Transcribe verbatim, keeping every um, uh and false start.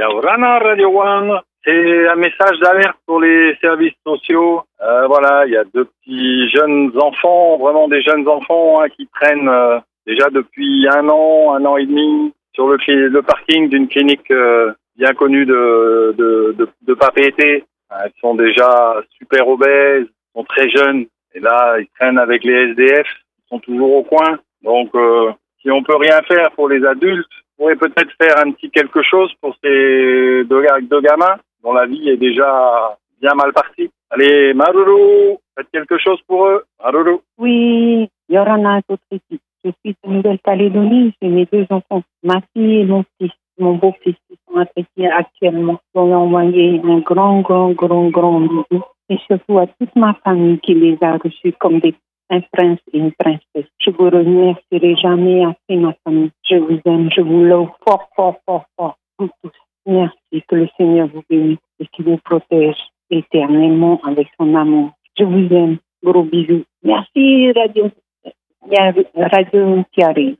Yaurana Radio One, c'est un message d'alerte pour les services sociaux. Euh, voilà, il y a deux petits jeunes enfants, vraiment des jeunes enfants hein, qui traînent euh, déjà depuis un an, un an et demi sur le, le parking d'une clinique euh, bien connue de, de, de, de Papeete. Elles sont déjà super obèses, sont très jeunes. Et là, ils traînent avec les S D F, ils sont toujours au coin. Donc, euh, si on peut rien faire pour les adultes, on pourrait peut-être faire un petit quelque chose pour ces deux, deux gamins dont la vie est déjà bien mal partie. Allez, Maruru, faites quelque chose pour eux. Maruru. Oui, Yorana, ici. Je suis de Nouvelle-Calédonie, j'ai mes deux enfants, ma fille et mon fils, mon beau-fils, qui sont appréciés actuellement. Je vais envoyer un grand, grand, grand, grand bisou. Et surtout à toute ma famille qui les a reçus comme des un prince et une princesse. Je vous remercierai jamais assez, ma famille. Je vous aime, je vous love fort, fort, fort, fort. Vous tous. Merci, que le Seigneur vous bénisse et qu'il vous protège éternellement avec son amour. Je vous aime. Gros bisous. Merci, Radio, Radio Tiari.